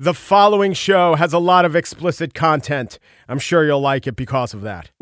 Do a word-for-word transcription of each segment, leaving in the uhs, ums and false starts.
The following show has a lot of explicit content. I'm sure you'll like it because of that.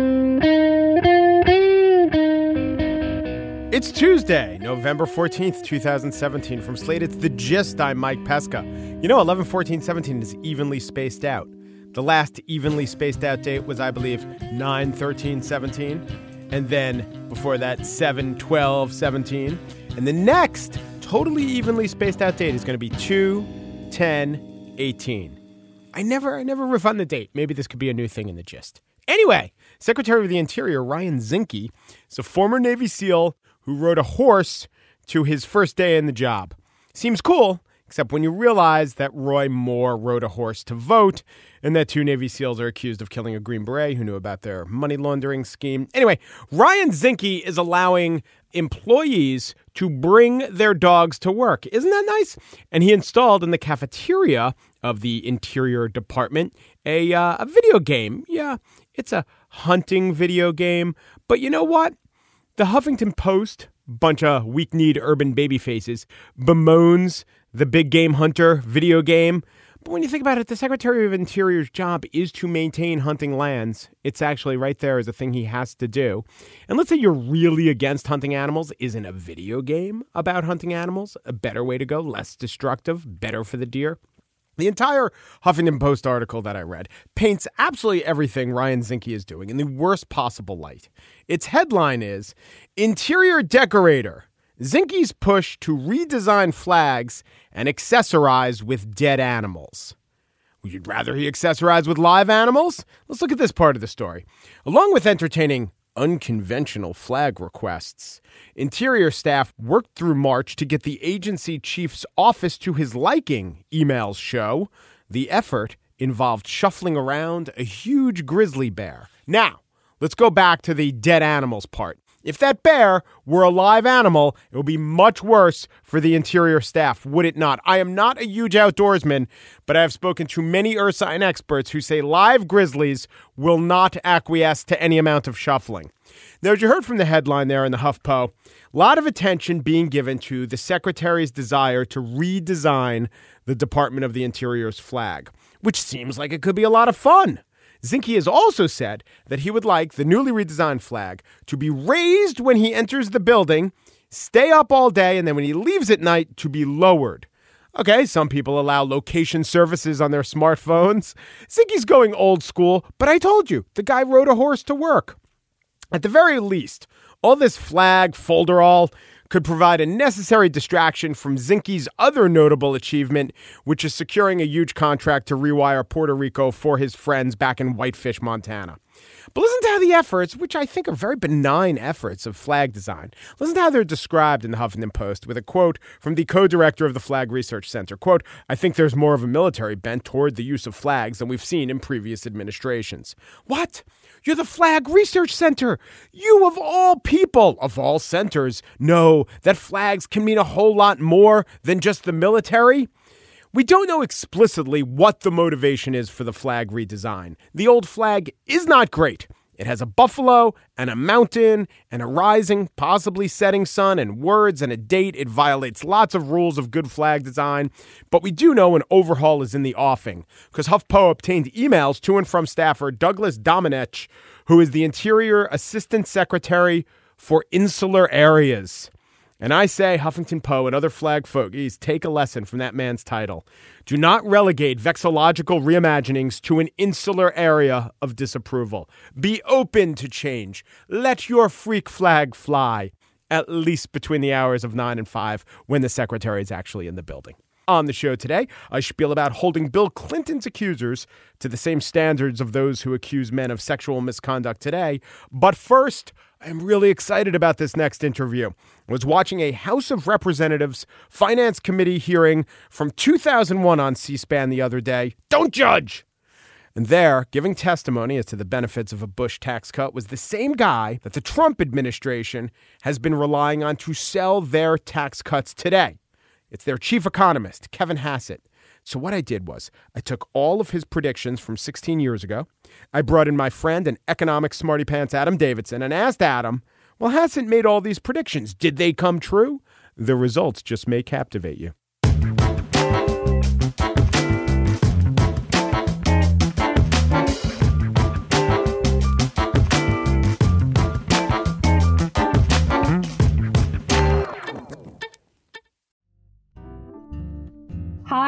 It's Tuesday, November fourteenth, twenty seventeen. From Slate, it's The Gist. I'm Mike Pesca. You know, eleven fourteen seventeen is evenly spaced out. The last evenly spaced out date was, I believe, nine thirteen seventeen. And then before that, seven twelve seventeen. And the next totally evenly spaced out date is going to be two ten eighteen. I never, I never refund the date. Maybe this could be a new thing in The Gist. Anyway, Secretary of the Interior Ryan Zinke is a former Navy SEAL who rode a horse to his first day in the job. Seems cool, except when you realize that Roy Moore rode a horse to vote and that two Navy SEALs are accused of killing a Green Beret who knew about their money laundering scheme. Anyway, Ryan Zinke is allowing employees to bring their dogs to work. Isn't that nice? And he installed in the cafeteria of the Interior Department a, uh, a video game. Yeah, it's a hunting video game. But you know what? The Huffington Post, bunch of weak-kneed urban baby faces, bemoans the big game hunter video game. But when you think about it, the Secretary of Interior's job is to maintain hunting lands. It's actually right there as a thing he has to do. And let's say you're really against hunting animals. Isn't a video game about hunting animals a better way to go? Less destructive, better for the deer? The entire Huffington Post article that I read paints absolutely everything Ryan Zinke is doing in the worst possible light. Its headline is, Interior Decorator, Zinke's push to redesign flags and accessorize with dead animals. Would you rather he accessorize with live animals? Let's look at this part of the story. Along with entertaining unconventional flag requests, Interior staff worked through March to get the agency chief's office to his liking, emails show. The effort involved shuffling around a huge grizzly bear. Now, let's go back to the dead animals part. If that bear were a live animal, it would be much worse for the Interior staff, would it not? I am not a huge outdoorsman, but I have spoken to many ursine experts who say live grizzlies will not acquiesce to any amount of shuffling. Now, as you heard from the headline there in the HuffPo, a lot of attention being given to the Secretary's desire to redesign the Department of the Interior's flag, which seems like it could be a lot of fun. Zinke has also said that he would like the newly redesigned flag to be raised when he enters the building, stay up all day, and then when he leaves at night, to be lowered. Okay, some people allow location services on their smartphones. Zinke's going old school, but I told you, the guy rode a horse to work. At the very least, all this flag folderol could provide a necessary distraction from Zinke's other notable achievement, which is securing a huge contract to rewire Puerto Rico for his friends back in Whitefish, Montana. But listen to how the efforts, which I think are very benign efforts of flag design, listen to how they're described in the Huffington Post with a quote from the co-director of the Flag Research Center. Quote, I think there's more of a military bent toward the use of flags than we've seen in previous administrations. What? You're the Flag Research Center. You, of all people, of all centers, know that flags can mean a whole lot more than just the military. We don't know explicitly what the motivation is for the flag redesign. The old flag is not great. It has a buffalo and a mountain and a rising, possibly setting sun and words and a date. It violates lots of rules of good flag design. But we do know an overhaul is in the offing because HuffPo obtained emails to and from staffer Douglas Domenech, who is the Interior Assistant Secretary for Insular Areas. And I say, Huffington Post and other flag fogies, take a lesson from that man's title. Do not relegate vexillological reimaginings to an insular area of disapproval. Be open to change. Let your freak flag fly, at least between the hours of nine and five when the secretary is actually in the building. On the show today, I spiel about holding Bill Clinton's accusers to the same standards of those who accuse men of sexual misconduct today. But first, I'm really excited about this next interview. I was watching a House of Representatives Finance Committee hearing from two thousand one on C-SPAN the other day. Don't judge! And there, giving testimony as to the benefits of a Bush tax cut was the same guy that the Trump administration has been relying on to sell their tax cuts today. It's their chief economist, Kevin Hassett. So what I did was I took all of his predictions from sixteen years ago. I brought in my friend and economic smarty pants, Adam Davidson, and asked Adam, well, Hassett made all these predictions. Did they come true? The results just may captivate you.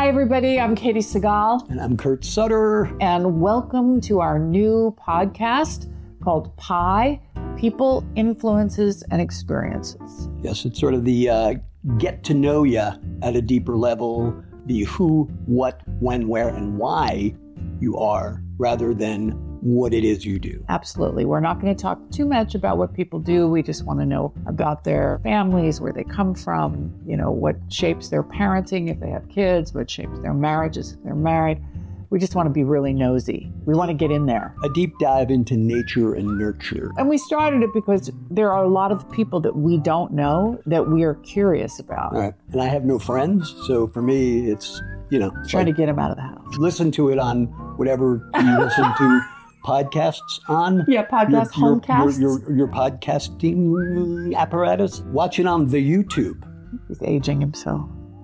Hi, everybody. I'm Katie Segal. And I'm Kurt Sutter. And welcome to our new podcast called Pi, People, Influences, and Experiences. Yes, it's sort of the uh, get to know you at a deeper level, the who, what, when, where, and why you are, rather than what it is you do. Absolutely. We're not going to talk too much about what people do. We just want to know about their families, where they come from, you know, what shapes their parenting if they have kids, what shapes their marriages if they're married. We just want to be really nosy. We want to get in there. A deep dive into nature and nurture. And we started it because there are a lot of people that we don't know that we are curious about. All right. And I have no friends, so for me, it's, you know. Trying like, to get them out of the house. Listen to it on whatever you listen to podcasts on. Yeah, podcast, your, your, homecasts. Your, your, your podcasting apparatus. Watch it on the YouTube. He's aging himself.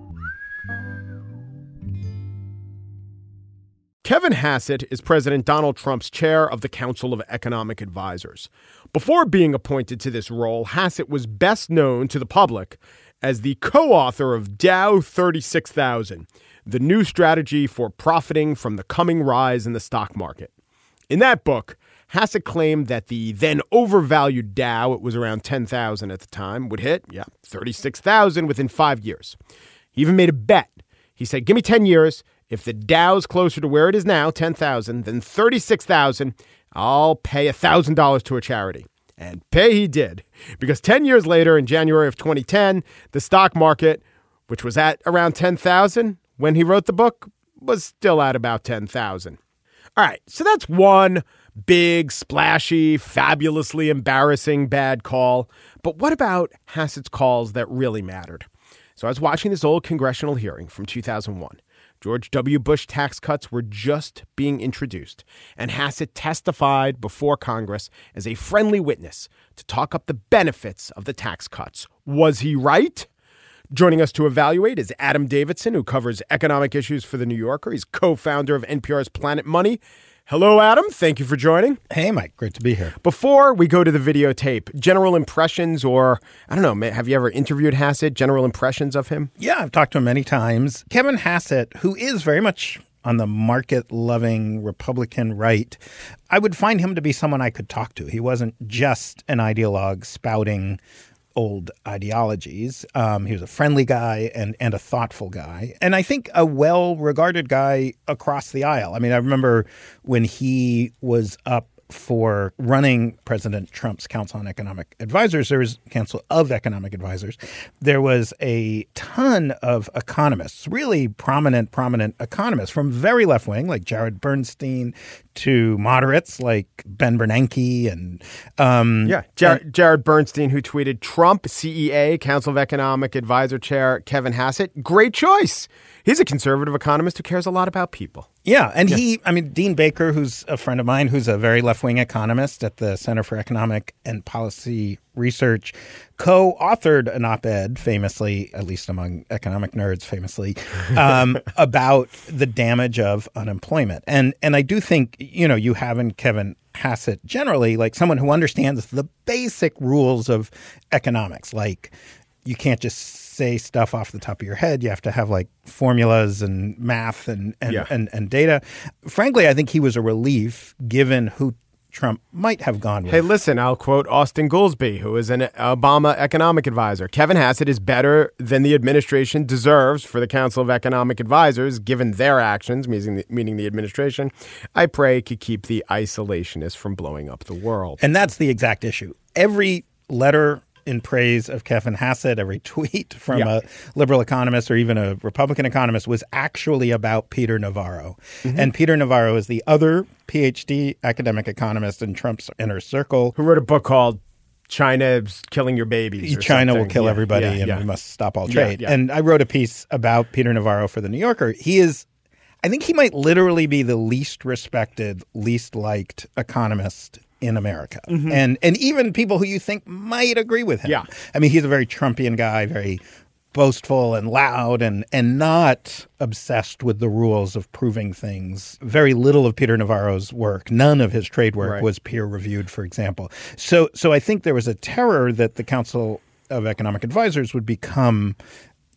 Kevin Hassett is President Donald Trump's chair of the Council of Economic Advisors. Before being appointed to this role, Hassett was best known to the public as the co-author of Dow thirty-six thousand, the new strategy for profiting from the coming rise in the stock market. In that book, Hassett claimed that the then overvalued Dow, it was around ten thousand at the time, would hit, yeah, thirty-six thousand within five years. He even made a bet. He said, give me ten years. If the Dow's closer to where it is now, ten thousand, then thirty-six thousand, I'll pay one thousand dollars to a charity. And pay he did. Because ten years later, in January of twenty ten, the stock market, which was at around ten thousand when he wrote the book, was still at about ten thousand. All right, so that's one big, splashy, fabulously embarrassing bad call. But what about Hassett's calls that really mattered? So I was watching this old congressional hearing from two thousand one. George W. Bush tax cuts were just being introduced, and Hassett testified before Congress as a friendly witness to talk up the benefits of the tax cuts. Was he right? Joining us to evaluate is Adam Davidson, who covers economic issues for The New Yorker. He's co-founder of N P R's Planet Money. Hello, Adam. Thank you for joining. Hey, Mike. Great to be here. Before we go to the videotape, general impressions, or, I don't know, have you ever interviewed Hassett? General impressions of him? Yeah, I've talked to him many times. Kevin Hassett, who is very much on the market-loving Republican right, I would find him to be someone I could talk to. He wasn't just an ideologue spouting old ideologies. Um, he was a friendly guy and, and a thoughtful guy. And I think a well-regarded guy across the aisle. I mean, I remember when he was up for running President Trump's Council on Economic Advisors, there was Council of Economic Advisors. There was a ton of economists, really prominent, prominent economists from very left wing, like Jared Bernstein, to moderates like Ben Bernanke and um, yeah, Jared, and, Jared Bernstein, who tweeted Trump, C E A, Council of Economic Advisor Chair Kevin Hassett. Great choice. He's a conservative economist who cares a lot about people. Yeah. And yeah. he, I mean, Dean Baker, who's a friend of mine, who's a very left-wing economist at the Center for Economic and Policy Research, co-authored an op-ed famously, at least among economic nerds famously, um, about the damage of unemployment. And and I do think, you know, you have in Kevin Hassett generally, like someone who understands the basic rules of economics, like you can't just say stuff off the top of your head. You have to have like formulas and math and and, yeah. and and data. Frankly, I think he was a relief given who Trump might have gone with. Hey, listen, I'll quote Austin Goolsbee, who is an Obama economic advisor. Kevin Hassett is better than the administration deserves for the Council of Economic Advisors, given their actions, meaning the, meaning the administration. I pray could keep the isolationists from blowing up the world. And that's the exact issue. Every letter in praise of Kevin Hassett, every tweet from yeah. a liberal economist or even a Republican economist was actually about Peter Navarro. Mm-hmm. And Peter Navarro is the other P H D academic economist in Trump's inner circle. Who wrote a book called China's Killing Your Babies. Or China something. will kill yeah, everybody yeah, and yeah. we must stop all trade. Yeah, yeah. And I wrote a piece about Peter Navarro for The New Yorker. He is, I think he might literally be the least respected, least liked economist in America. Mm-hmm. And and even people who you think might agree with him. Yeah. I mean, he's a very Trumpian guy, very boastful and loud and and not obsessed with the rules of proving things. Very little of Peter Navarro's work, none of his trade work right. was peer reviewed, for example. So so I think there was a terror that the Council of Economic Advisors would become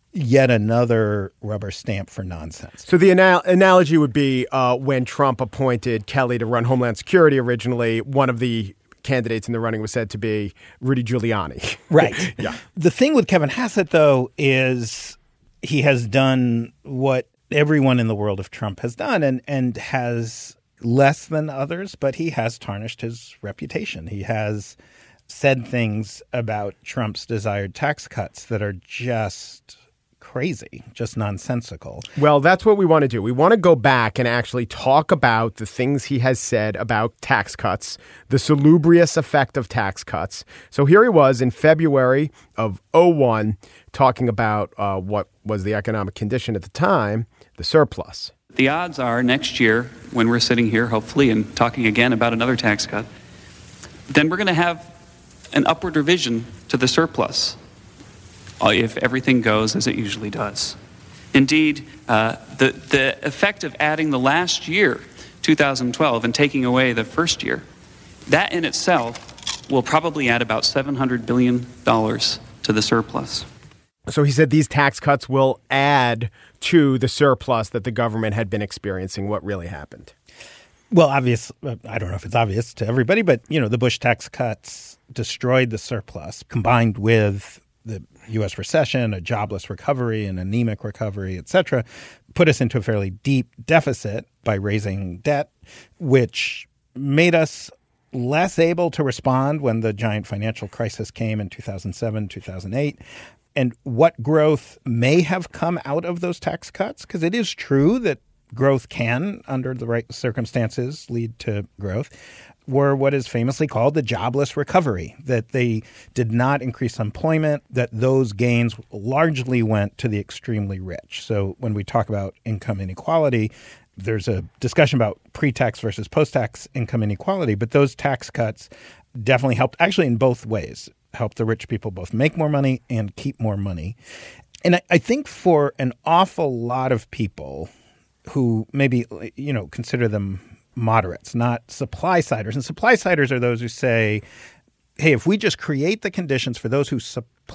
yet another rubber stamp for nonsense. So the anal- analogy would be uh, when Trump appointed Kelly to run Homeland Security originally, one of the candidates in the running was said to be Rudy Giuliani. Right. Yeah. The thing with Kevin Hassett, though, is he has done what everyone in the world of Trump has done and, and has less than others, but he has tarnished his reputation. He has said things about Trump's desired tax cuts that are just crazy, just nonsensical. Well, that's what we want to do. We want to go back and actually talk about the things he has said about tax cuts, the salubrious effect of tax cuts. So here he was in February of oh one talking about uh, what was the economic condition at the time, the surplus. The odds are next year, when we're sitting here, hopefully, and talking again about another tax cut, then we're going to have an upward revision to the surplus, if everything goes as it usually does. Indeed, uh, the, the effect of adding the last year, two thousand twelve, and taking away the first year, that in itself will probably add about seven hundred billion dollars to the surplus. So he said these tax cuts will add to the surplus that the government had been experiencing. What really happened? Well, obvious. I don't know if it's obvious to everybody, but, you know, the Bush tax cuts destroyed the surplus, combined with the U S recession, a jobless recovery, an anemic recovery, et cetera, put us into a fairly deep deficit by raising debt, which made us less able to respond when the giant financial crisis came in two thousand seven, two thousand eight. And what growth may have come out of those tax cuts, because it is true that growth can, under the right circumstances, lead to growth, were what is famously called the jobless recovery, that they did not increase employment, that those gains largely went to the extremely rich. So when we talk about income inequality, there's a discussion about pre-tax versus post-tax income inequality, but those tax cuts definitely helped, actually in both ways, helped the rich people both make more money and keep more money. And I, I think for an awful lot of people who maybe, you know, consider them moderates, not supply-siders. And supply-siders are those who say, hey, if we just create the conditions for those who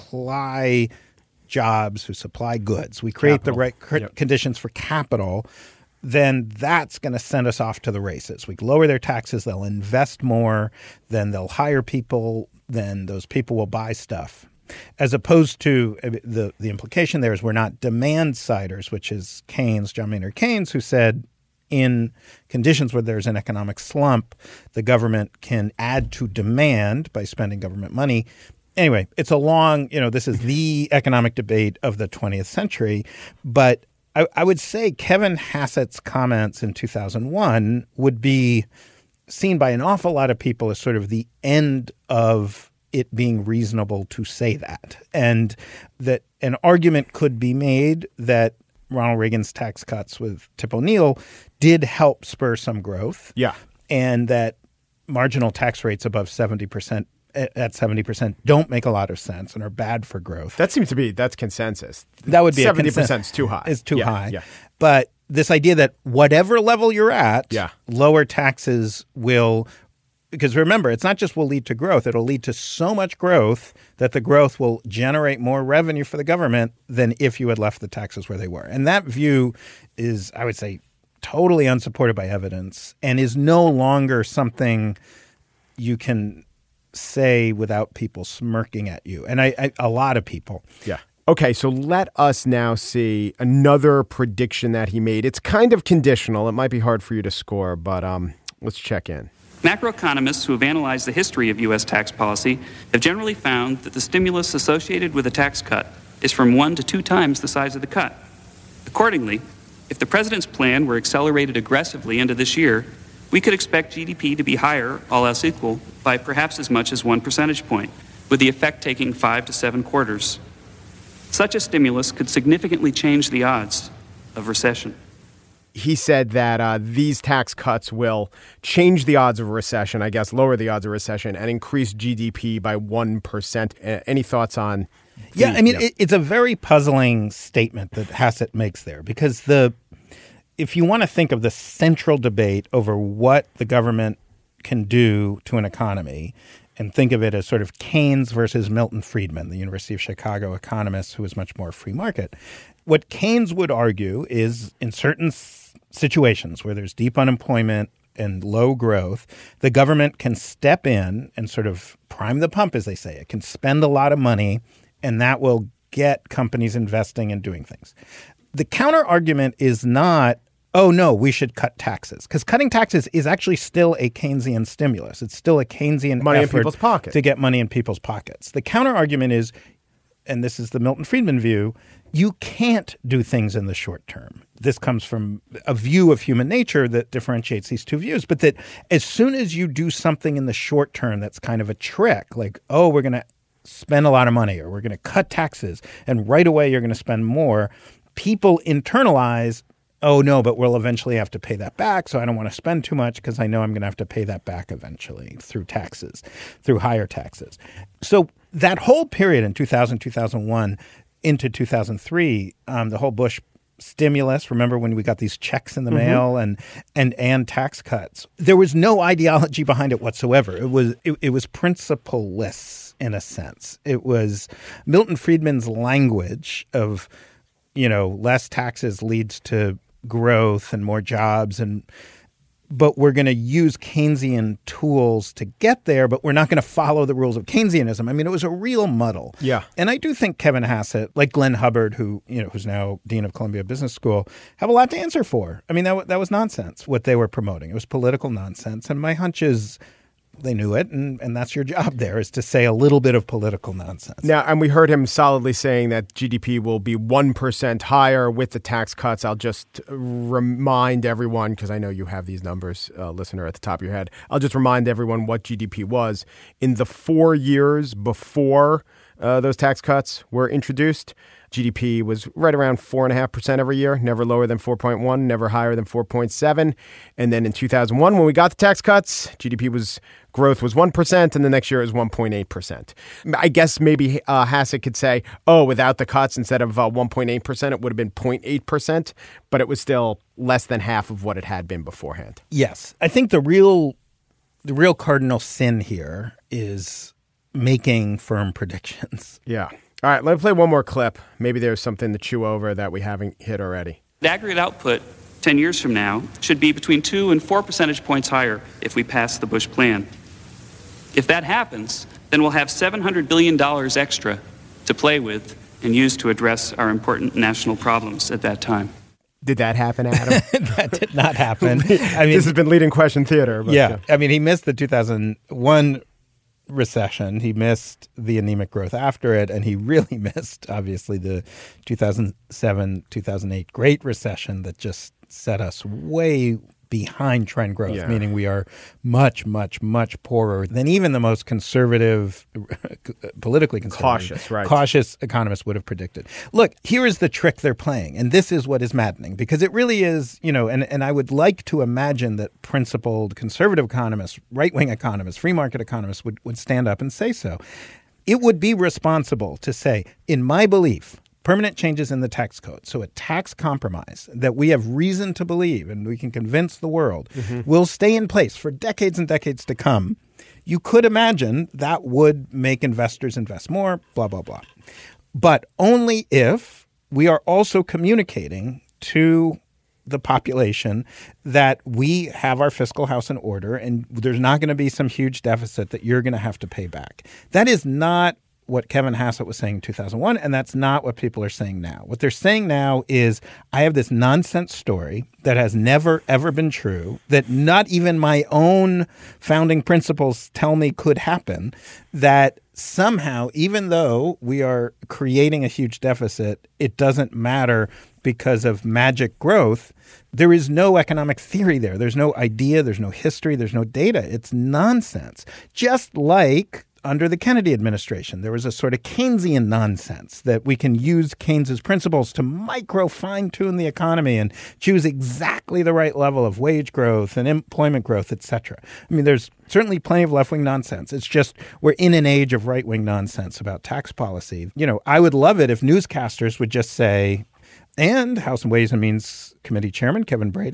supply jobs, who supply goods, we create capital. the right c- yep. conditions for capital, then that's going to send us off to the races. We lower their taxes, they'll invest more, then they'll hire people, then those people will buy stuff. As opposed to the, the implication there is we're not demand-siders, which is Keynes, John Maynard Keynes, who said, in conditions where there's an economic slump, the government can add to demand by spending government money. Anyway, it's a long, you know, this is the economic debate of the twentieth century. But I, I would say Kevin Hassett's comments in two thousand one would be seen by an awful lot of people as sort of the end of it being reasonable to say that. And that an argument could be made that Ronald Reagan's tax cuts with Tip O'Neill did help spur some growth. Yeah. And that marginal tax rates above seventy percent at seventy percent don't make a lot of sense and are bad for growth. That seems to be, that's consensus. That would be seventy percent percent is too high. Is too yeah, high. Yeah. But this idea that whatever level you're at, yeah. lower taxes will, because remember, it's not just will lead to growth. It'll lead to so much growth that the growth will generate more revenue for the government than if you had left the taxes where they were. And that view is, I would say, totally unsupported by evidence and is no longer something you can say without people smirking at you. And I, I a lot of people. Yeah. Okay, so let us now see another prediction that he made. It's kind of conditional. It might be hard for you to score, but um, let's check in. Macroeconomists who have analyzed the history of U S tax policy have generally found that the stimulus associated with a tax cut is from one to two times the size of the cut. Accordingly, if the president's plan were accelerated aggressively into this year, we could expect G D P to be higher, all else equal, by perhaps as much as one percentage point, with the effect taking five to seven quarters. Such a stimulus could significantly change the odds of recession. He said that uh, these tax cuts will change the odds of a recession, I guess, lower the odds of recession, and increase G D P by one percent. Uh, any thoughts on? The, yeah, I mean, yeah. It, it's a very puzzling statement that Hassett makes there, because the if you want to think of the central debate over what the government can do to an economy, and think of it as sort of Keynes versus Milton Friedman, the University of Chicago economist who was much more free market. What Keynes would argue is in certain s- situations where there's deep unemployment and low growth, the government can step in and sort of prime the pump, as they say. It can spend a lot of money, and that will get companies investing and doing things. The counter argument is not, oh, no, we should cut taxes, because cutting taxes is actually still a Keynesian stimulus. It's still a Keynesian money effort in people's pockets. to get money in people's pockets. The counter argument is, and this is the Milton Friedman view, you can't do things in the short term. This comes from a view of human nature that differentiates these two views, but that as soon as you do something in the short term that's kind of a trick, like, oh, we're going to spend a lot of money or we're going to cut taxes, and right away you're going to spend more, people internalize, oh, no, but we'll eventually have to pay that back, so I don't want to spend too much because I know I'm going to have to pay that back eventually through taxes, through higher taxes. So that whole period in two thousand, two thousand one into two thousand three, um, the whole Bush stimulus, remember when we got these checks in the mm-hmm. mail and and and tax cuts, there was no ideology behind it whatsoever. It was it, it was principle-less in a sense. It was Milton Friedman's language of, you know, less taxes leads to growth and more jobs, and but we're going to use Keynesian tools to get there, but we're not going to follow the rules of Keynesianism. I mean, it was a real muddle. Yeah. And I do think Kevin Hassett, like Glenn Hubbard, who, you know, who's now dean of Columbia Business School, have a lot to answer for. I mean, that that was nonsense, what they were promoting. It was political nonsense. And my hunch is they knew it, and, and that's your job there, is to say a little bit of political nonsense. Now, and we heard him solidly saying that G D P will be one percent higher with the tax cuts. I'll just remind everyone, because I know you have these numbers, uh, listener, at the top of your head. I'll just remind everyone what G D P was. In the four years before uh, those tax cuts were introduced, G D P was right around four point five percent every year, never lower than four point one, never higher than four point seven. And then in two thousand one, when we got the tax cuts, G D P was growth was one percent, and the next year it was one point eight percent. I guess maybe uh, Hassett could say, oh, without the cuts, instead of uh, one point eight percent, it would have been zero point eight percent, but it was still less than half of what it had been beforehand. Yes. I think the real the real cardinal sin here is making firm predictions. Yeah. All right, let's play one more clip. Maybe there's something to chew over that we haven't hit already. The aggregate output ten years from now should be between two and four percentage points higher if we pass the Bush plan. If that happens, then we'll have seven hundred billion dollars extra to play with and use to address our important national problems at that time. Did that happen, Adam? That did not happen. I mean, this has been leading question theater. But, yeah. yeah. I mean, he missed the two thousand one recession. He missed the anemic growth after it, and he really missed, obviously, the two thousand seven, two thousand eight Great Recession that just set us way behind trend growth, yeah. meaning we are much, much, much poorer than even the most conservative, politically conservative, cautious, right. cautious economists would have predicted. Look, here is the trick they're playing, and this is what is maddening, because it really is, you know, and, and I would like to imagine that principled conservative economists, right-wing economists, free market economists would, would stand up and say so. It would be responsible to say, in my belief, permanent changes in the tax code, so a tax compromise that we have reason to believe and we can convince the world mm-hmm. will stay in place for decades and decades to come, you could imagine that would make investors invest more, blah, blah, blah. But only if we are also communicating to the population that we have our fiscal house in order and there's not going to be some huge deficit that you're going to have to pay back. That is not what Kevin Hassett was saying in two thousand one, and that's not what people are saying now. What they're saying now is, I have this nonsense story that has never, ever been true, that not even my own founding principles tell me could happen, that somehow, even though we are creating a huge deficit, it doesn't matter because of magic growth. There is no economic theory there. There's no idea. There's no history. There's no data. It's nonsense. Just like under the Kennedy administration, there was a sort of Keynesian nonsense that we can use Keynes's principles to micro fine-tune the economy and choose exactly the right level of wage growth and employment growth, et cetera. I mean, there's certainly plenty of left-wing nonsense. It's just we're in an age of right-wing nonsense about tax policy. You know, I would love it if newscasters would just say, and House and Ways and Means Committee Chairman Kevin Brady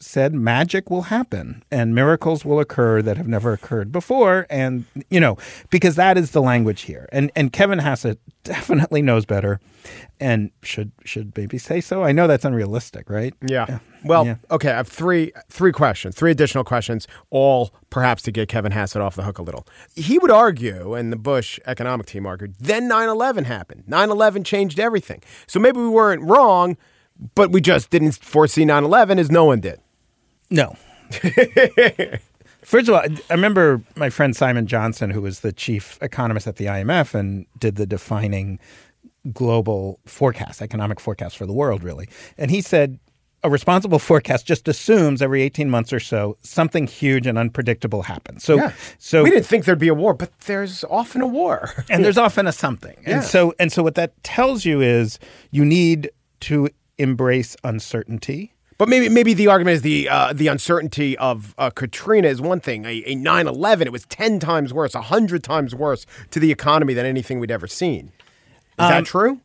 said magic will happen and miracles will occur that have never occurred before. And, you know, because that is the language here. And and Kevin Hassett definitely knows better and should should maybe say so. I know that's unrealistic, right? Yeah. yeah. Well, yeah. okay, I have three three questions, three additional questions, all perhaps to get Kevin Hassett off the hook a little. He would argue, and the Bush economic team argued, then nine eleven happened. nine eleven changed everything. So maybe we weren't wrong, but we just didn't foresee nine eleven as no one did. No. First of all, I remember my friend Simon Johnson, who was the chief economist at the I M F and did the defining global forecast, economic forecast for the world, really. And he said a responsible forecast just assumes every eighteen months or so something huge and unpredictable happens. So, yeah. so we didn't think there'd be a war, but there's often a war. And there's often a something. Yeah. And so and so what that tells you is you need to embrace uncertainty. But maybe maybe the argument is the uh, the uncertainty of uh, Katrina is one thing. A, a nine eleven, it was ten times worse, one hundred times worse to the economy than anything we'd ever seen. Is um, that true?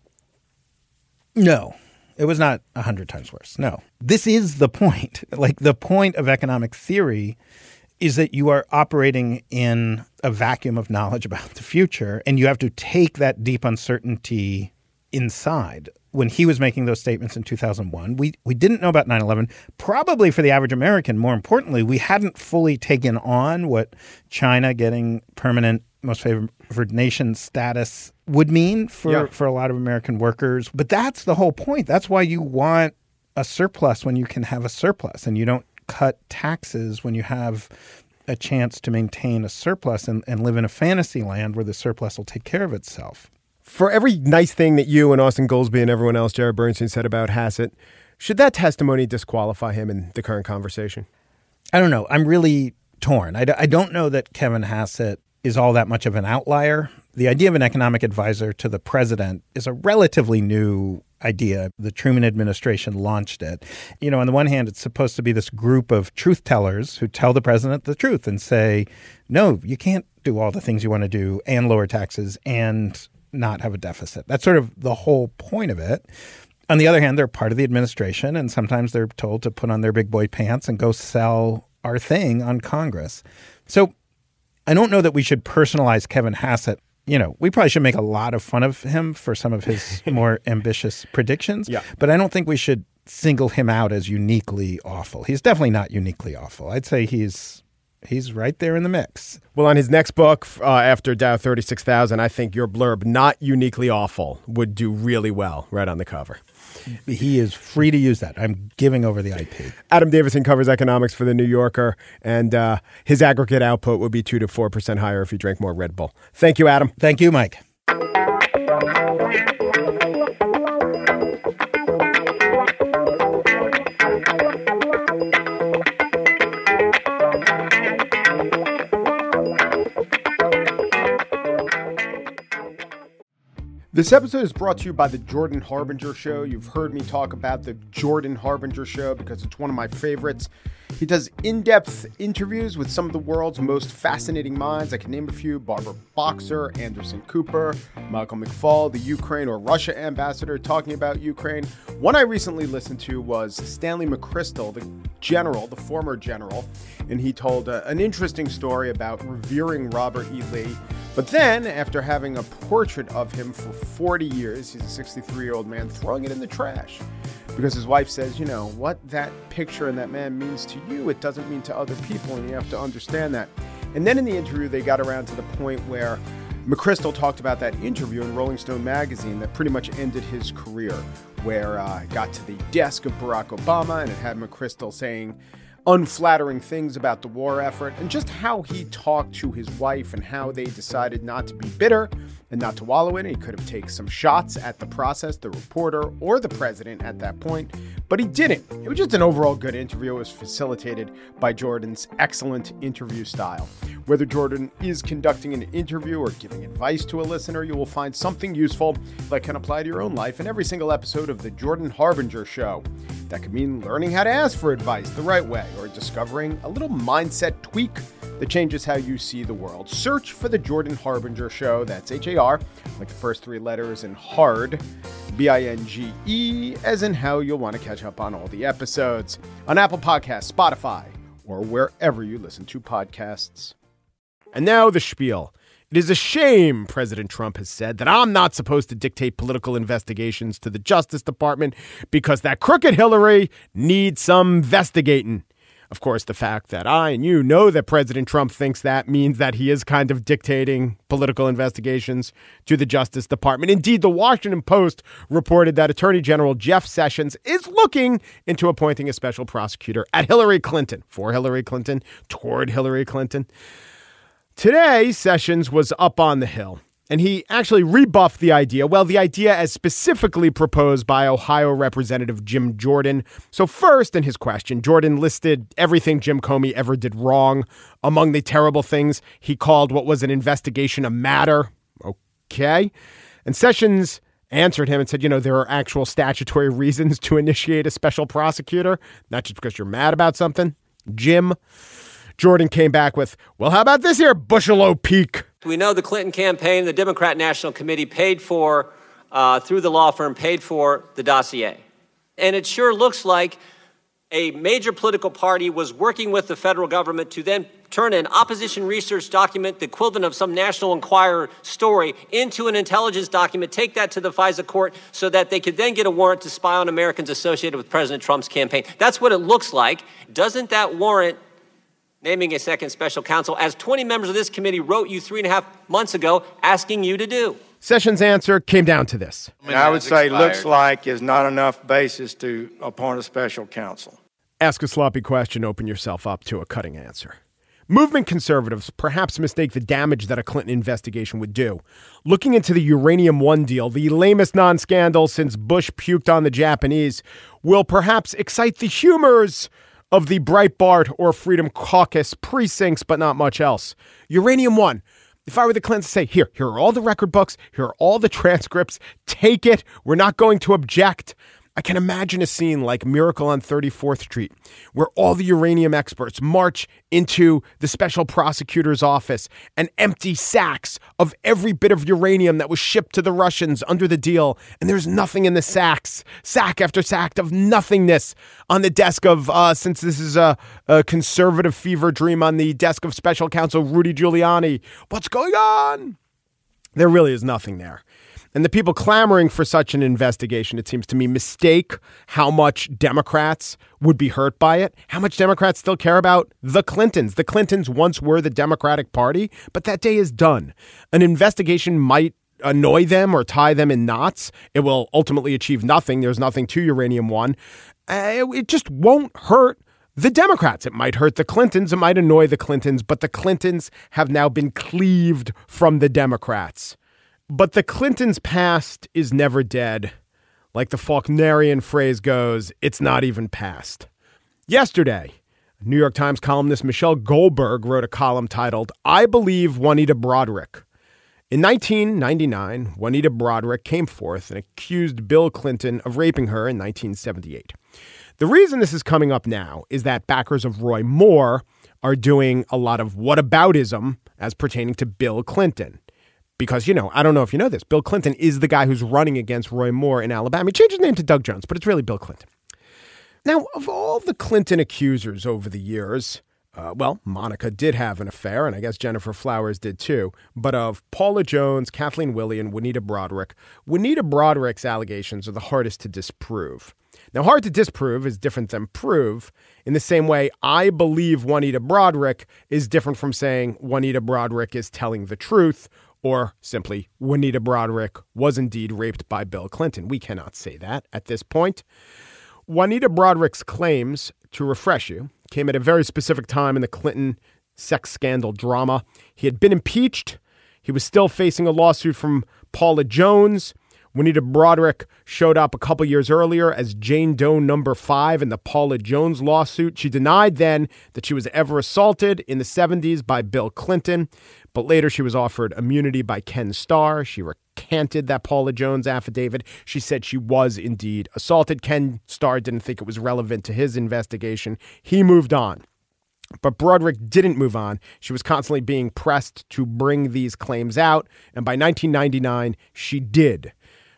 No. It was not one hundred times worse. No. This is the point. Like, the point of economic theory is that you are operating in a vacuum of knowledge about the future, and you have to take that deep uncertainty inside. When he was making those statements in two thousand one, we, we didn't know about nine eleven. Probably for the average American, more importantly, we hadn't fully taken on what China getting permanent most favored nation status would mean for, yeah. for a lot of American workers. But that's the whole point. That's why you want a surplus when you can have a surplus, and you don't cut taxes when you have a chance to maintain a surplus and, and live in a fantasy land where the surplus will take care of itself. For every nice thing that you and Austin Goolsbee and everyone else, Jared Bernstein, said about Hassett, should that testimony disqualify him in the current conversation? I don't know. I'm really torn. I, d- I don't know that Kevin Hassett is all that much of an outlier. The idea of an economic advisor to the president is a relatively new idea. The Truman administration launched it. You know, on the one hand, it's supposed to be this group of truth tellers who tell the president the truth and say, no, you can't do all the things you want to do and lower taxes and not have a deficit. That's sort of the whole point of it. On the other hand, they're part of the administration, and sometimes they're told to put on their big boy pants and go sell our thing on Congress. So I don't know that we should personalize Kevin Hassett. You know, we probably should make a lot of fun of him for some of his more ambitious predictions, yeah. but I don't think we should single him out as uniquely awful. He's definitely not uniquely awful. I'd say he's he's right there in the mix. Well, on his next book, uh, after Dow thirty-six thousand, I think your blurb, not uniquely awful, would do really well right on the cover. He is free to use that. I'm giving over the I P. Adam Davison covers economics for The New Yorker, and uh, his aggregate output would be two to four percent higher if he drank more Red Bull. Thank you, Adam. Thank you, Mike. This episode is brought to you by the Jordan Harbinger Show. You've heard me talk about the Jordan Harbinger Show because it's one of my favorites. He does in-depth interviews with some of the world's most fascinating minds. I can name a few: Barbara Boxer, Anderson Cooper, Michael McFaul, the Ukraine or Russia ambassador talking about Ukraine. One I recently listened to was Stanley McChrystal, the general, the former general, and he told uh, an interesting story about revering Robert E. Lee. But then, after having a portrait of him for forty years, he's a sixty-three-year-old man, throwing it in the trash. Because his wife says, you know, what that picture and that man means to you, it doesn't mean to other people, and you have to understand that. And then in the interview, they got around to the point where McChrystal talked about that interview in Rolling Stone magazine that pretty much ended his career, where uh, it got to the desk of Barack Obama, and it had McChrystal saying unflattering things about the war effort, and just how he talked to his wife and how they decided not to be bitter and not to wallow in it. He could have taken some shots at the process, the reporter, or the president at that point, but he didn't. It was just an overall good interview. It was facilitated by Jordan's excellent interview style. Whether Jordan is conducting an interview or giving advice to a listener, you will find something useful that can apply to your own life in every single episode of The Jordan Harbinger Show. That could mean learning how to ask for advice the right way, or discovering a little mindset tweak that changes how you see the world. Search for The Jordan Harbinger Show. That's H A R, like the first three letters, and hard, B I N G E, as in how you'll want to catch up on all the episodes on Apple Podcasts, Spotify, or wherever you listen to podcasts. And now the spiel. It is a shame, President Trump has said, that I'm not supposed to dictate political investigations to the Justice Department because that crooked Hillary needs some investigating. Of course, the fact that I and you know that President Trump thinks that means that he is kind of dictating political investigations to the Justice Department. Indeed, the Washington Post reported that Attorney General Jeff Sessions is looking into appointing a special prosecutor at Hillary Clinton, for Hillary Clinton, toward Hillary Clinton. Today, Sessions was up on the Hill, and he actually rebuffed the idea, well, the idea as specifically proposed by Ohio Representative Jim Jordan. So first, in his question, Jordan listed everything Jim Comey ever did wrong. Among the terrible things, he called what was an investigation a matter. Okay. And Sessions answered him and said, you know, there are actual statutory reasons to initiate a special prosecutor, not just because you're mad about something. Jim Jordan came back with, well, how about this here, Bushel O'Peak? We know the Clinton campaign, the Democrat National Committee paid for, uh, through the law firm, paid for the dossier. And it sure looks like a major political party was working with the federal government to then turn an opposition research document, the equivalent of some National Enquirer story, into an intelligence document, take that to the FISA court so that they could then get a warrant to spy on Americans associated with President Trump's campaign. That's what it looks like. Doesn't that warrant naming a second special counsel, as twenty members of this committee wrote you three and a half months ago asking you to do? Sessions' answer came down to this. And I would say expired. Looks like is not enough basis to appoint a special counsel. Ask a sloppy question, open yourself up to a cutting answer. Movement conservatives perhaps mistake the damage that a Clinton investigation would do. Looking into the Uranium One deal, the lamest non-scandal since Bush puked on the Japanese, will perhaps excite the humors of the Breitbart or Freedom Caucus precincts, but not much else. Uranium One. If I were the Clintons to say, here, here are all the record books, here are all the transcripts, take it, we're not going to object. I can imagine a scene like Miracle on thirty-fourth Street, where all the uranium experts march into the special prosecutor's office and empty sacks of every bit of uranium that was shipped to the Russians under the deal. And there's nothing in the sacks, sack after sack of nothingness on the desk of, uh, since this is a, a conservative fever dream, on the desk of special counsel Rudy Giuliani. What's going on? There really is nothing there. And the people clamoring for such an investigation, it seems to me, mistake how much Democrats would be hurt by it, how much Democrats still care about the Clintons. The Clintons once were the Democratic Party, but that day is done. An investigation might annoy them or tie them in knots. It will ultimately achieve nothing. There's nothing to Uranium One. Uh, it just won't hurt the Democrats. It might hurt the Clintons. It might annoy the Clintons, but the Clintons have now been cleaved from the Democrats. But the Clintons' past is never dead. Like the Faulknerian phrase goes, it's not even past. Yesterday, New York Times columnist Michelle Goldberg wrote a column titled, I Believe Juanita Broaddrick. In nineteen ninety-nine, Juanita Broaddrick came forth and accused Bill Clinton of raping her in nineteen seventy-eight. The reason this is coming up now is that backers of Roy Moore are doing a lot of whataboutism as pertaining to Bill Clinton. Because, you know, I don't know if you know this, Bill Clinton is the guy who's running against Roy Moore in Alabama. He changed his name to Doug Jones, but it's really Bill Clinton. Now, of all the Clinton accusers over the years, uh, well, Monica did have an affair, and I guess Jennifer Flowers did too. But of Paula Jones, Kathleen Willey, and Juanita Broaddrick, Juanita Broaddrick's allegations are the hardest to disprove. Now, hard to disprove is different than prove. In the same way, I believe Juanita Broaddrick is different from saying Juanita Broaddrick is telling the truth, or simply, Juanita Broaddrick was indeed raped by Bill Clinton. We cannot say that at this point. Juanita Broaddrick's claims, to refresh you, came at a very specific time in the Clinton sex scandal drama. He had been impeached. He was still facing a lawsuit from Paula Jones. Juanita Broaddrick showed up a couple years earlier as Jane Doe number five in the Paula Jones lawsuit. She denied then that she was ever assaulted in the seventies by Bill Clinton, but later she was offered immunity by Ken Starr. She recanted that Paula Jones affidavit. She said she was indeed assaulted. Ken Starr didn't think it was relevant to his investigation. He moved on. But Broaddrick didn't move on. She was constantly being pressed to bring these claims out, and by nineteen ninety-nine, she did.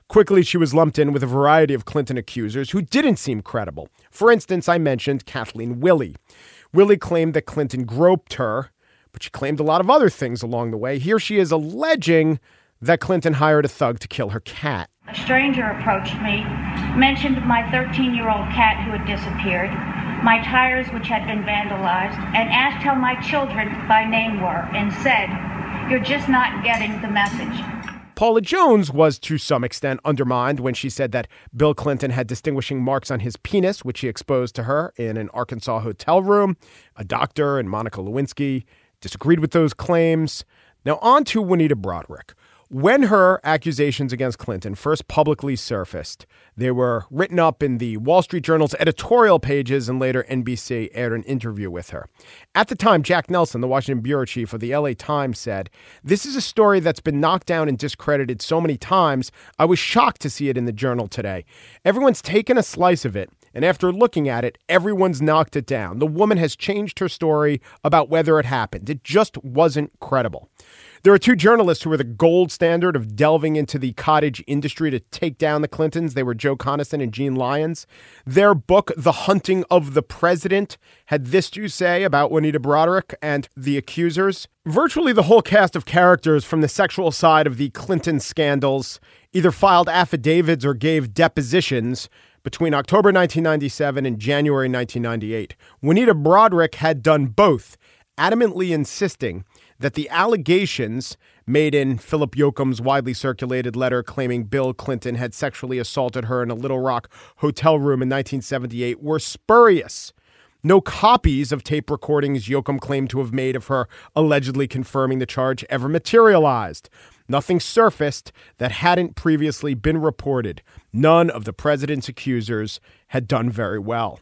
Quickly, she was lumped in with a variety of Clinton accusers who didn't seem credible. For instance, I mentioned Kathleen Willey. Willey claimed that Clinton groped her, but she claimed a lot of other things along the way. Here she is alleging that Clinton hired a thug to kill her cat. A stranger approached me, mentioned my thirteen-year-old cat who had disappeared, my tires which had been vandalized, and asked how my children by name were, and said, "You're just not getting the message." Paula Jones was to some extent undermined when she said that Bill Clinton had distinguishing marks on his penis, which he exposed to her in an Arkansas hotel room. A doctor and Monica Lewinsky disagreed with those claims. Now on to Juanita Broaddrick. When her accusations against Clinton first publicly surfaced, they were written up in the Wall Street Journal's editorial pages, and later N B C aired an interview with her. At the time, Jack Nelson, the Washington bureau chief of the L A Times, said, "This is a story that's been knocked down and discredited so many times, I was shocked to see it in the Journal today. Everyone's taken a slice of it, and after looking at it, everyone's knocked it down. The woman has changed her story about whether it happened. It just wasn't credible." There are two journalists who were the gold standard of delving into the cottage industry to take down the Clintons. They were Joe Conason and Gene Lyons. Their book, The Hunting of the President, had this to say about Juanita Broaddrick and the accusers. Virtually the whole cast of characters from the sexual side of the Clinton scandals either filed affidavits or gave depositions between October nineteen ninety-seven and January nineteen ninety-eight. Juanita Broaddrick had done both, adamantly insisting that the allegations made in Philip Yoakum's widely circulated letter claiming Bill Clinton had sexually assaulted her in a Little Rock hotel room in nineteen seventy-eight were spurious. No copies of tape recordings Yoakum claimed to have made of her allegedly confirming the charge ever materialized. Nothing surfaced that hadn't previously been reported. None of the president's accusers had done very well.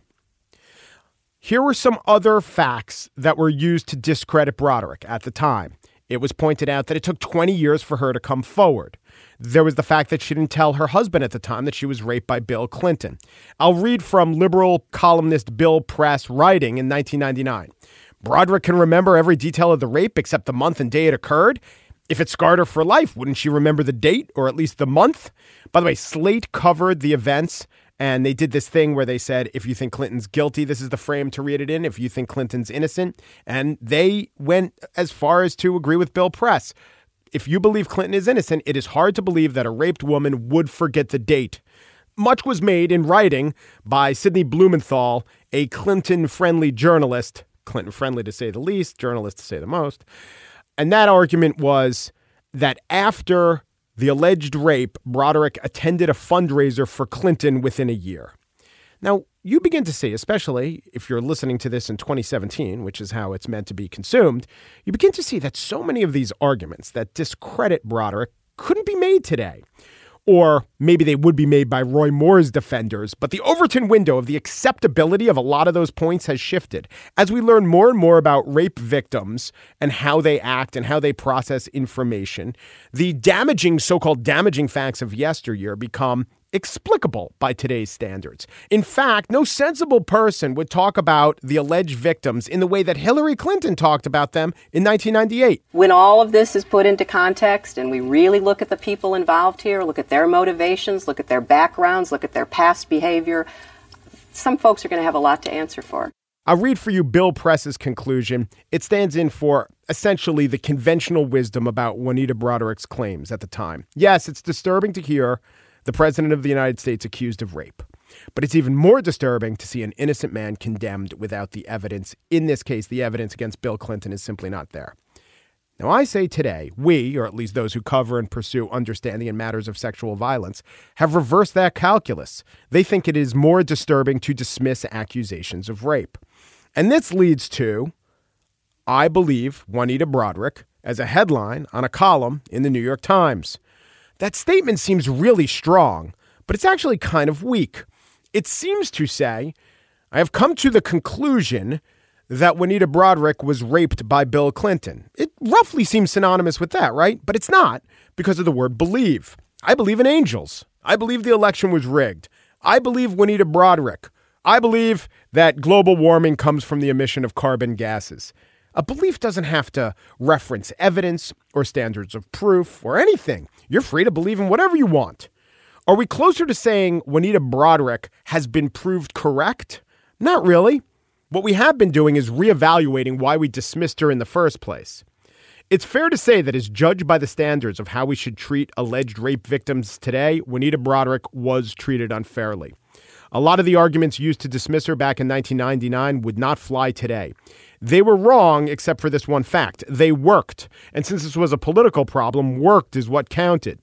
Here were some other facts that were used to discredit Broaddrick at the time. It was pointed out that it took twenty years for her to come forward. There was the fact that she didn't tell her husband at the time that she was raped by Bill Clinton. I'll read from liberal columnist Bill Press writing in nineteen ninety-nine. Broaddrick can remember every detail of the rape except the month and day it occurred. If it scarred her for life, wouldn't she remember the date or at least the month? By the way, Slate covered the events, and they did this thing where they said, if you think Clinton's guilty, this is the frame to read it in. If you think Clinton's innocent. And they went as far as to agree with Bill Press. If you believe Clinton is innocent, it is hard to believe that a raped woman would forget the date. Much was made in writing by Sidney Blumenthal, a Clinton-friendly journalist, Clinton-friendly to say the least, journalist to say the most. And that argument was that after the alleged rape, Broaddrick attended a fundraiser for Clinton within a year. Now, you begin to see, especially if you're listening to this in twenty seventeen, which is how it's meant to be consumed, you begin to see that so many of these arguments that discredit Broaddrick couldn't be made today. Or maybe they would be made by Roy Moore's defenders, but the Overton window of the acceptability of a lot of those points has shifted. As we learn more and more about rape victims and how they act and how they process information, the damaging, so-called damaging facts of yesteryear become explicable by today's standards. In fact, no sensible person would talk about the alleged victims in the way that Hillary Clinton talked about them in nineteen ninety-eight. When all of this is put into context and we really look at the people involved here, look at their motivations, look at their backgrounds, look at their past behavior, some folks are going to have a lot to answer for. I'll read for you Bill Press's conclusion. It stands in for essentially the conventional wisdom about Juanita Broaddrick's claims at the time. Yes, it's disturbing to hear the president of the United States accused of rape. But it's even more disturbing to see an innocent man condemned without the evidence. In this case, the evidence against Bill Clinton is simply not there. Now, I say today, we, or at least those who cover and pursue understanding in matters of sexual violence, have reversed that calculus. They think it is more disturbing to dismiss accusations of rape. And this leads to, I believe, Juanita Broaddrick as a headline on a column in the New York Times. That statement seems really strong, but it's actually kind of weak. It seems to say, I have come to the conclusion that Juanita Broaddrick was raped by Bill Clinton. It roughly seems synonymous with that, right? But it's not because of the word believe. I believe in angels. I believe the election was rigged. I believe Juanita Broaddrick. I believe that global warming comes from the emission of carbon gases. A belief doesn't have to reference evidence or standards of proof or anything. You're free to believe in whatever you want. Are we closer to saying Juanita Broaddrick has been proved correct? Not really. What we have been doing is reevaluating why we dismissed her in the first place. It's fair to say that as judged by the standards of how we should treat alleged rape victims today, Juanita Broaddrick was treated unfairly. A lot of the arguments used to dismiss her back in nineteen ninety-nine would not fly today. They were wrong, except for this one fact. They worked. And since this was a political problem, worked is what counted.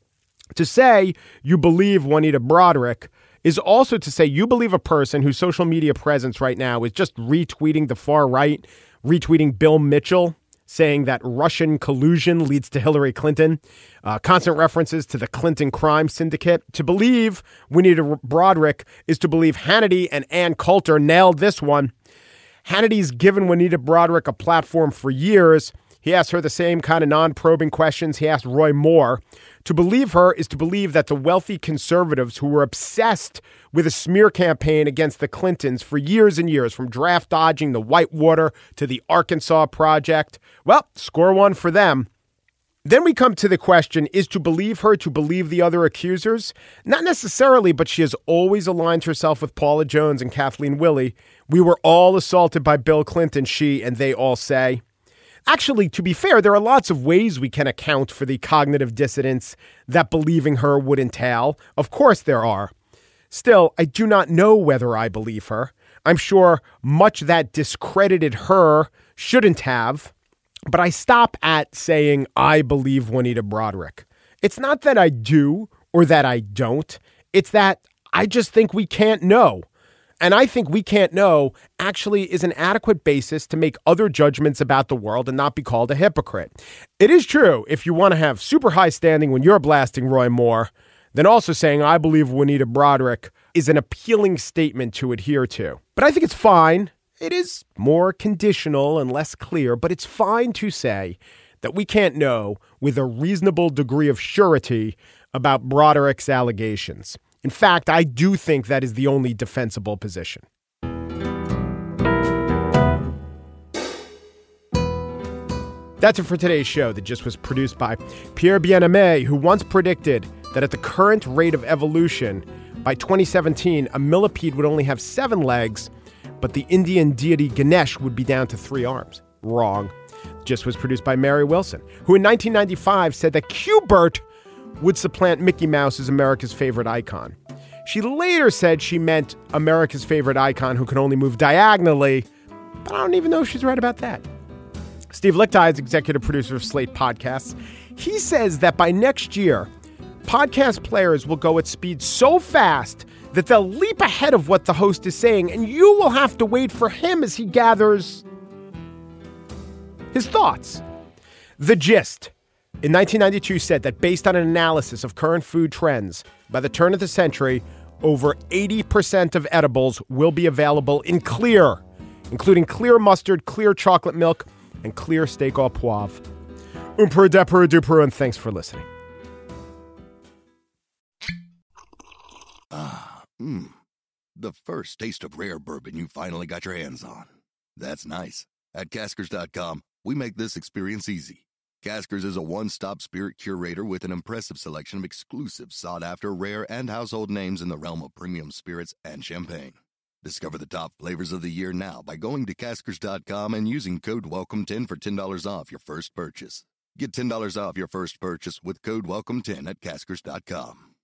To say you believe Juanita Broaddrick is also to say you believe a person whose social media presence right now is just retweeting the far right, retweeting Bill Mitchell, saying that Russian collusion leads to Hillary Clinton, uh, constant references to the Clinton crime syndicate. To believe Juanita Broaddrick is to believe Hannity and Ann Coulter nailed this one. Hannity's given Juanita Broaddrick a platform for years. He asked her the same kind of non-probing questions he asked Roy Moore. To believe her is to believe that the wealthy conservatives who were obsessed with a smear campaign against the Clintons for years and years, from draft dodging the Whitewater to the Arkansas Project, well, score one for them. Then we come to the question, is to believe her to believe the other accusers? Not necessarily, but she has always aligned herself with Paula Jones and Kathleen Willey. We were all assaulted by Bill Clinton, she and they all say. Actually, to be fair, there are lots of ways we can account for the cognitive dissonance that believing her would entail. Of course there are. Still, I do not know whether I believe her. I'm sure much that discredited her shouldn't have. But I stop at saying I believe Juanita Broaddrick. It's not that I do or that I don't. It's that I just think we can't know. And I think we can't know actually is an adequate basis to make other judgments about the world and not be called a hypocrite. It is true, if you want to have super high standing when you're blasting Roy Moore, then also saying I believe Juanita Broaddrick is an appealing statement to adhere to. But I think it's fine. It is more conditional and less clear, but it's fine to say that we can't know with a reasonable degree of surety about Broaddrick's allegations. In fact, I do think that is the only defensible position. That's it for today's show that just was produced by Pierre Bien-Aimé, who once predicted that at the current rate of evolution, by twenty seventeen, a millipede would only have seven legs, but the Indian deity Ganesh would be down to three arms. Wrong. Just was produced by Mary Wilson, who in nineteen ninety-five said that Q*bert would supplant Mickey Mouse as America's favorite icon. She later said she meant America's favorite icon who could only move diagonally, but I don't even know if she's right about that. Steve Lickteig is executive producer of Slate Podcasts. He says that by next year, podcast players will go at speed so fast that they'll leap ahead of what the host is saying, and you will have to wait for him as he gathers his thoughts. The Gist in nineteen ninety-two said that based on an analysis of current food trends, by the turn of the century, over eighty percent of edibles will be available in clear, including clear mustard, clear chocolate milk, and clear steak au poivre. Umper, deper, duper, and thanks for listening. Ah, mmm. The first taste of rare bourbon you finally got your hands on. That's nice. At Caskers dot com, we make this experience easy. Caskers is a one-stop spirit curator with an impressive selection of exclusive, sought-after, rare, and household names in the realm of premium spirits and champagne. Discover the top flavors of the year now by going to Caskers dot com and using code welcome ten for ten dollars off your first purchase. Get ten dollars off your first purchase with code welcome ten at Caskers dot com.